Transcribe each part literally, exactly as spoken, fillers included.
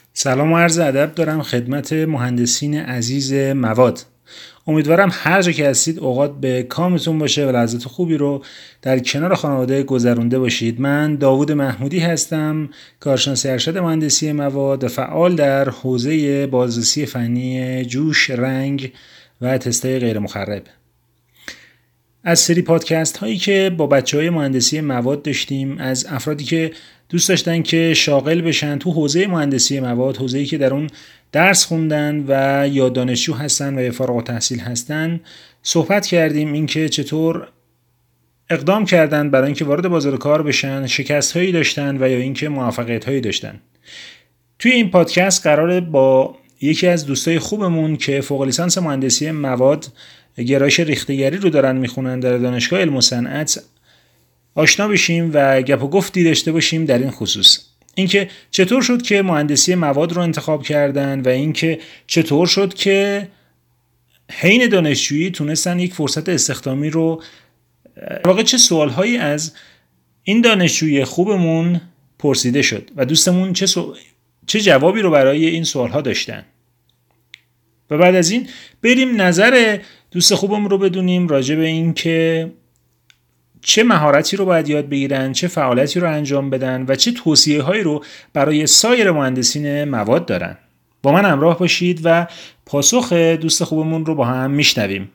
سلام و عرض ادب دارم خدمت مهندسین عزیز مواد. امیدوارم هر جا که هستید اوقات به کامتون باشه و لحظات خوبی رو در کنار خانواده گذرونده باشید. من داوود محمودی هستم، کارشناس ارشد مهندسی مواد و فعال در حوزه بازرسی فنی جوش، رنگ و تست‌های غیر مخرب. از سری پادکست هایی که با بچه های مهندسی مواد داشتیم، از افرادی که دوست داشتن که شاغل بشن تو حوزه مهندسی مواد، حوزه‌ای که در اون درس خوندن و یا دانشجو هستن و یا فارغ التحصیل هستن، صحبت کردیم اینکه چطور اقدام کردن برای اینکه وارد بازار کار بشن، شکست هایی داشتن و یا اینکه موفقیت هایی داشتن. توی این پادکست قراره با یکی از دوستای خوبمون که فوق لیسانس مهندسی مواد گرایش ریخته‌گری رو دارن میخونن در دانشگاه علم و صنعت آشنا بشیم و گپ و گفتی داشته باشیم در این خصوص. اینکه چطور شد که مهندسی مواد رو انتخاب کردن و اینکه چطور شد که حین دانشجویی تونستن یک فرصت استخدامی رو، واقعا چه سوالهایی از این دانشجوی خوبمون پرسیده شد و دوستمون چه سو... چه جوابی رو برای این سوالها داشتن. و بعد از این بریم نظر دوست خوبمون رو بدونیم راجع به این که چه مهارتی رو باید یاد بگیرن، چه فعالیتی رو انجام بدن و چه توصیه هایی رو برای سایر مهندسین مواد دارن. با من همراه باشید و پاسخ دوست خوبمون رو با هم میشنویم.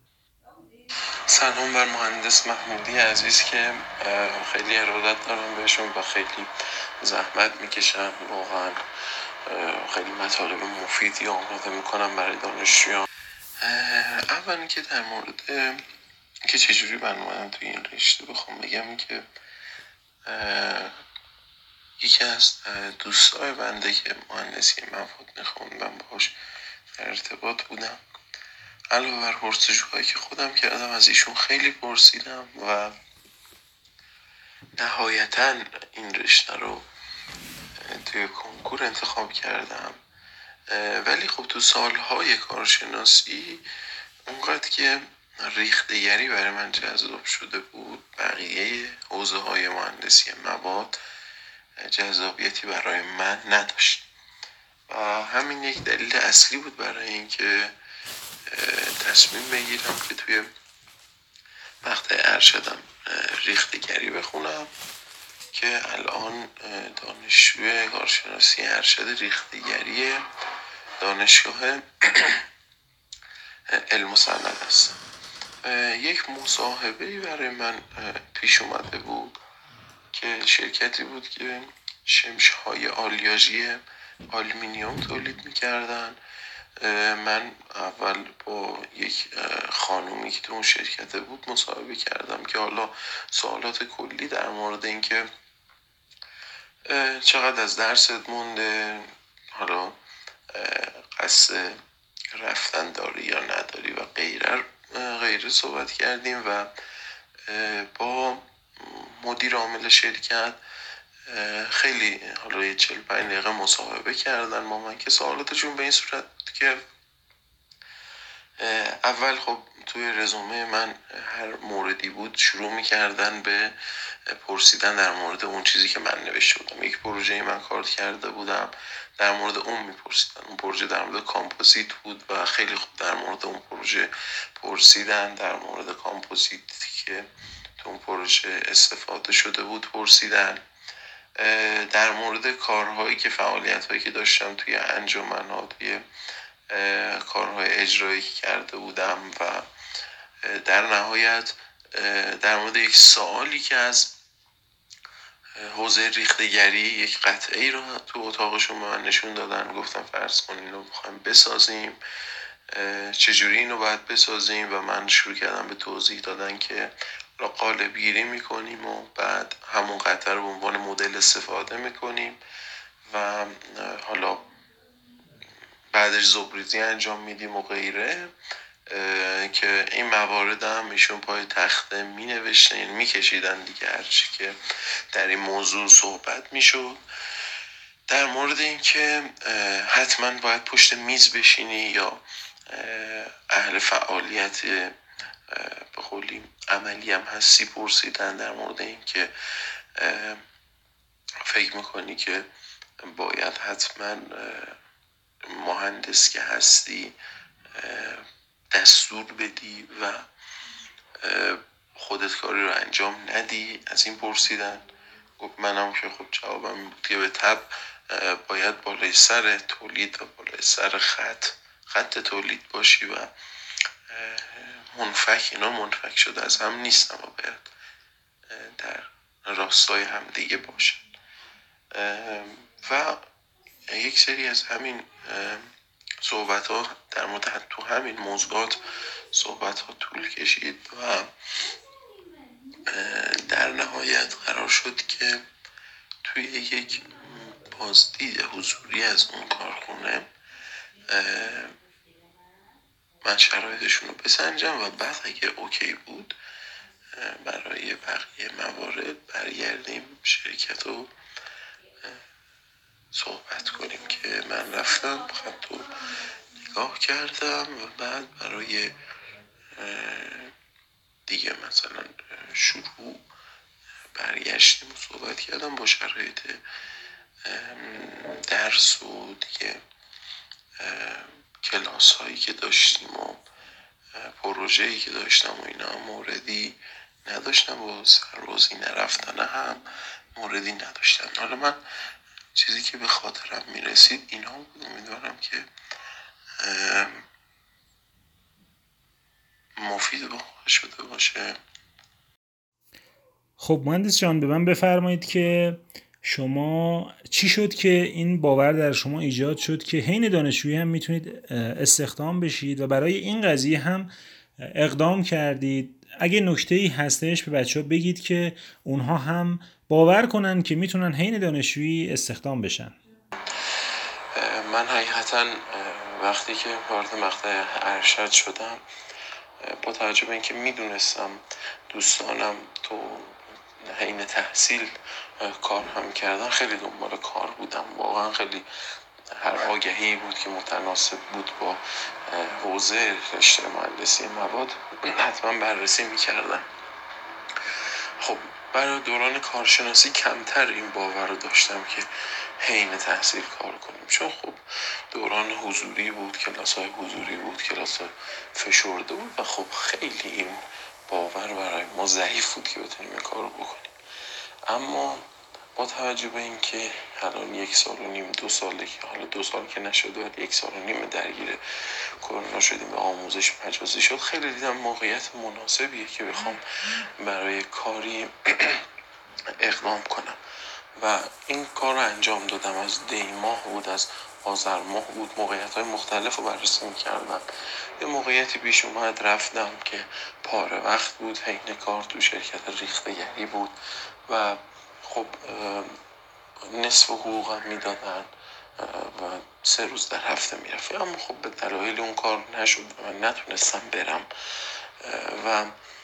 سلام بر مهندس محمودی عزیز که خیلی ارادت دارم بهشون و خیلی زحمت میکشم، واقعا خیلی مطالب مفیدی آماده میکنم برای دانشجویان. اول که در مورد که چجوری من اومدم توی این رشته بخوام بگم که یکی از دوستای بنده که مهندسی مواد میخوندم باهاش در ارتباط بودم، علاوه بر پرسجوهایی که خودم کردم از ایشون خیلی پرسیدم و نهایتا این رشته رو توی کنکور انتخاب کردم. ولی خب تو سالهای کارشناسی اونقدر که ریخته‌گری برای من جذاب شده بود، بقیه حوزه های مهندسی مواد جذابیتی برای من نداشت و همین یک دلیل اصلی بود برای اینکه تصمیم بگیرم که توی مقطع ارشدم ریخته‌گری بخونم که الان دانشجوی کارشناسی ارشد ریخته‌گری دانشگاه علم و صنعت است. یک مصاحبه‌ای برای من پیش اومده بود که شرکتی بود که شمش‌های آلیاژی آلومینیوم تولید می‌کردن. من اول با یک خانومی که تو اون شرکت بود مصاحبه کردم که حالا سوالات کلی در مورد این که چقدر از درست مونده، حالا قصد رفتن داری یا نداری و غیره غیره صحبت کردیم و با مدیر عامل شرکت خیلی حالا یه چهل پنج دقیقه مصاحبه کردن با من که سوالاتشون به این صورت بود که اول خب توی رزومه من هر موردی بود شروع می‌کردن به پرسیدن در مورد اون چیزی که من نوشته بودم. یک پروژه من کار کرده بودم، در مورد اون میپرسیدن. اون پروژه در مورد کامپوزیت بود و خیلی خوب در مورد اون پروژه پرسیدن. در مورد کامپوزیتی که تو اون پروژه استفاده شده بود پرسیدن. در مورد کارهایی که فعالیت‌هایی که داشتم توی انجمن‌ها، توی کارهای اجرایی که کرده بودم و در نهایت در مورد یک سوالی که از حوزه ریخته‌گری یک قطعه رو تو اتاقشون به من نشون دادن. گفتم فرض کن اینو می‌خوایم بسازیم، چجوری اینو باید بسازیم و من شروع کردم به توضیح دادن که قالب گیری میکنیم و بعد همون قطعه رو به عنوان مدل استفاده میکنیم و حالا بعدش زبریزی انجام میدیم و غیره، که این موارد هم ایشون پای تخته می نوشتن می کشیدن دیگه، هرچی که در این موضوع صحبت می شد در مورد این که حتما باید پشت میز بشینی یا اهل فعالیت به قولی عملی هم هستی پرسیدن. در مورد این که فکر میکنی که باید حتما مهندس که هستی دستور بدی و خودت کاری رو انجام ندی. از این پرسیدن. گفت منم که خب جوابم این بود که به تب باید بالای سر تولید و بالای سر خط خط تولید باشی و منفک اینا منفک شده از هم نیستم و باید در راستای هم دیگه باشن. و یک سری از همین صحبت ها در مورد تو همین موضوعات صحبت ها طول کشید و در نهایت قرار شد که توی یک بازدید حضوری از اون کارخونه من شرایطشون رو بسنجم و بعد اگه اوکی بود برای بقیه موارد برگردیم شرکت رو صحبت کنیم که من رفتم خط رو نگاه کردم و بعد برای دیگه مثلا شروع برگشتیم و صحبت کردم با شرایط درس و دیگه کلاس هایی که داشتیم و پروژه‌ای که داشتم و اینا موردی نداشتم و سربازی نرفتن هم موردی نداشتم. حالا من چیزی که به خاطرم میرسید اینا بود. امیدوارم که مفید شده باشه. خب مهندس جان به من بفرمایید که شما چی شد که این باور در شما ایجاد شد که حین دانشجویی هم میتونید استخدام بشید و برای این قضیه هم اقدام کردید؟ اگه نکته‌ای هستش به بچه‌ها بگید که اونها هم باور کنن که میتونن حین دانشجویی استخدام بشن. من حقیقتا وقتی که وارد مقطع ارشد شدم با توجه به اینکه میدونستم دوستانم تو حین تحصیل کار هم کردن خیلی دنبال کار بودم. واقعا خیلی هر آگهی بود که متناسب بود با حوزه رشته مهندسی مواد حتما بررسی میکردم. خب برای دوران کارشناسی کمتر این باور رو داشتم که حین تحصیل کار کنیم، چون خب دوران حضوری بود، کلاس های حضوری بود، کلاس های فشرده بود و خب خیلی این باور برای ما ضعیف بود که بتونیم این کار رو بکنیم. اما با توجه به این که الان یک سال و نیم دو ساله که حالا دو سال که نشده ولی یک سال و نیم درگیر کرونا شدیم و آموزش مجازی شد، خیلی دیدم موقعیت مناسبیه که بخوام برای کاری اقدام کنم و این کار رو انجام دادم. از دی ماه بود، از آذر ماه بود، موقعیت های مختلف رو بررسی می‌کردم. یه موقعیتی پیش اومد رفتم که پاره وقت بود، حین کار تو شرکت ریخته‌گری بود و خب نصف حقوقم میدادن و سه روز در هفته میرفت، اما خب به دلایل اون کار نشد و من نتونستم برم و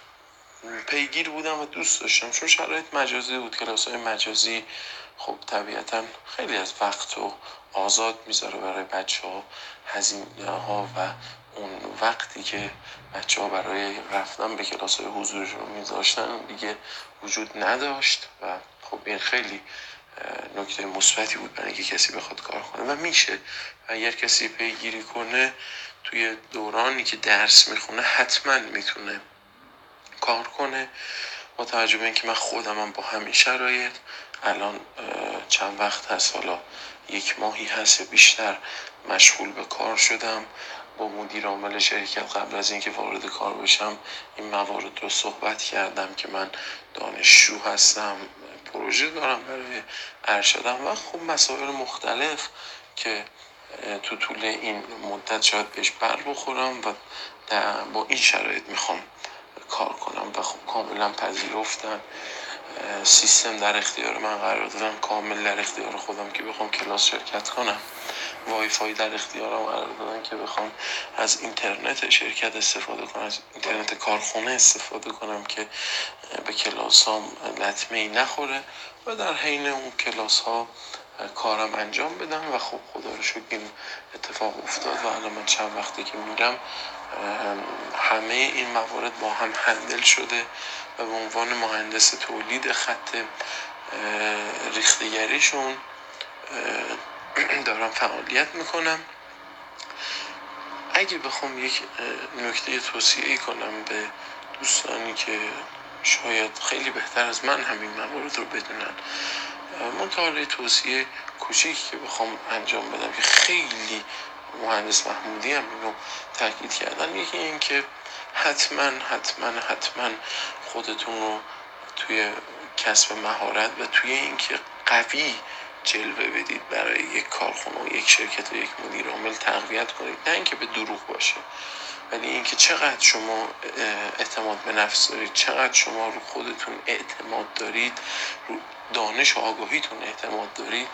پیگیر بودم و دوست داشتم چون شرایط مجازی بود. کلاس های مجازی خب طبیعتا خیلی از وقت رو آزاد میذاره برای بچه ها. هزینه ها و اون وقتی که بچه ها برای رفتن به کلاس های حضوریشون رو میذاشتن دیگه وجود نداشت و خب این خیلی نکته مثبتی بود برای اینکه کسی بخواد کار کنه و میشه و اگر کسی پیگیری کنه توی دورانی که درس میخونه حتما میتونه کار کنه. با توجه به اینکه من خودم هم با همین شرایط الان چند وقت هست، حالا یک ماهی هست یا بیشتر مشغول به کار شدم با مدیر عامل شرکت. قبل از اینکه وارد کار بشم این موارد رو صحبت کردم که من دانشجو هستم، پروژه دارم برای ارشدم و خب مسائل مختلف که تو طول این مدت شاید بهش بر بخورم و با این شرایط میخوام کار کنم و خب کاملا پذیرفتن. سیستم در اختیار من قرار دادن، کامل در اختیار خودم که بخوام کلاس شرکت کنم. وای فای در اختیارم قرار دادن که بخوام از اینترنت شرکت استفاده کنم، از اینترنت کارخونه استفاده کنم که به کلاس ها لطمه ای نخوره و در حین اون کلاس ها کارم انجام بدم و خب خدا رو شکر این اتفاق افتاد و الان من چند وقتی که میرم همه این موارد با هم هندل شده و به عنوان مهندس تولید خط ریخته‌گریشون دارم فعالیت میکنم. اگه بخوام یک نکته توصیه کنم به دوستانی که شاید خیلی بهتر از من همین موارد رو بدونن، منتها توصیه کوچیکی که بخوام انجام بدم که خیلی مهندس محمودی هم اینو تاکید کردن، یکی این که حتما حتما حتما خودتون رو توی کسب مهارت و توی اینکه قوی جلوه بدید برای یک کارخونه و یک شرکت و یک مدیر عامل تقویت کنید، نه اینکه به دروغ باشه، ولی اینکه چقدر شما اعتماد به نفس دارید، چقدر شما رو خودتون اعتماد دارید، رو دانش و آگاهیتون اعتماد دارید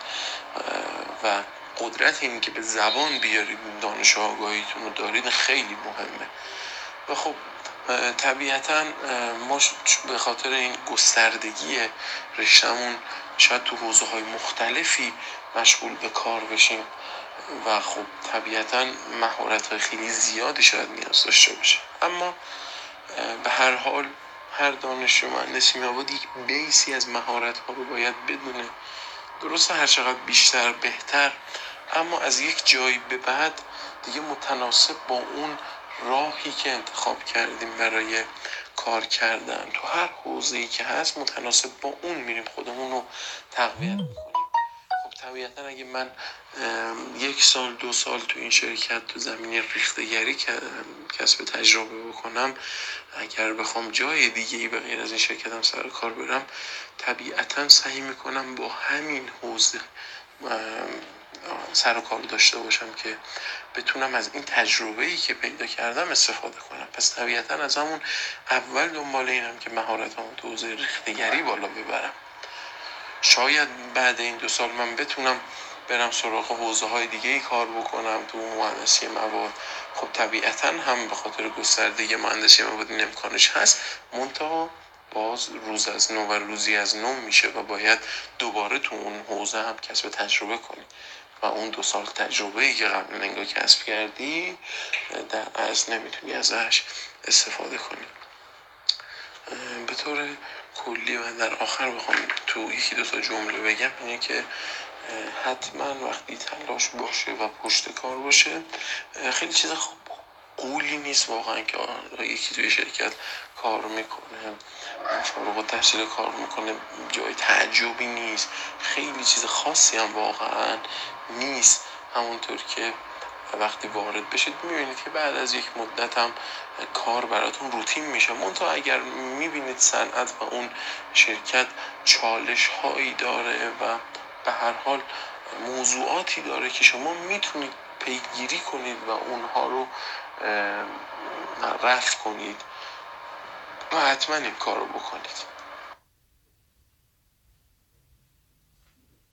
و قدرت این که به زبان بیارید دانش و آگاهیتون رو دارید خیلی مهمه. و خب طبیعتا ما به خاطر این گستردگی رشتمون شاید تو حوزه های مختلفی مشغول به کار بشیم و خب طبیعتا مهارت خیلی زیادی شاید نیاز داشته باشه، اما به هر حال هر دانشجو مهندسی مواد یک بیسی از مهارت ها رو باید بدونه. درسته هر چقدر بیشتر بهتر، اما از یک جایی به بعد دیگه متناسب با اون راهی که انتخاب کردیم برای کار کردن تو هر حوزه‌ای که هست متناسب با اون میریم خودمون رو تقویت میکنیم. خب طبیعتا اگه من یک سال دو سال تو این شرکت تو زمینه ریخته‌گری کسب تجربه بکنم، اگر بخوام جای دیگه ای به غیر از این شرکتم سر کار برم، طبیعتا سعی میکنم با همین حوزه سر و کار داشته باشم که بتونم از این تجربه‌ای که پیدا کردم استفاده کنم. پس طبیعتا از همون اول دنبال اینم که مهارتامو تو حوزه ریخته‌گری بالا ببرم. شاید بعد این دو سال من بتونم برم سراغ حوزه های دیگه ای کار بکنم تو مهندسی مواد. خب طبیعتا هم به خاطر گستردگی مهندسی مواد این امکانش هست، منتها باز روز از نو و روزی از نو میشه و باید دوباره تو اون حوزه هم کسب تجربه کنی و اون دو سال تجربه‌ای که قبلا انگار کسب کردی در اصل نمیتونی ازش استفاده کنی. به طور کلی و در آخر بخوام تو یکی دو تا جمله بگم اینه که حتما وقتی تلاش باشه و پشت کار باشه، خیلی چیز قولی نیست واقعا که یکی توی شرکت کار میکنه، فارغ التحصیل کار میکنه، جای تعجبی نیست، خیلی چیز خاصی هم واقعا نیست. همونطور که وقتی وارد بشید میبینید که بعد از یک مدت هم کار براتون روتین میشه. منتها اگر میبینید صنعت و اون شرکت چالش هایی داره و به هر حال موضوعاتی داره که شما میتونید پیگیری کنید و اونها رو رفع کنید و حتما این کار رو بکنید.